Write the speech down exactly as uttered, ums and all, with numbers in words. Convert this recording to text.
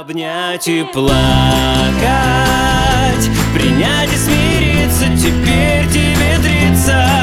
обнять и плакать, принять и смириться, теперь тебе тридцать.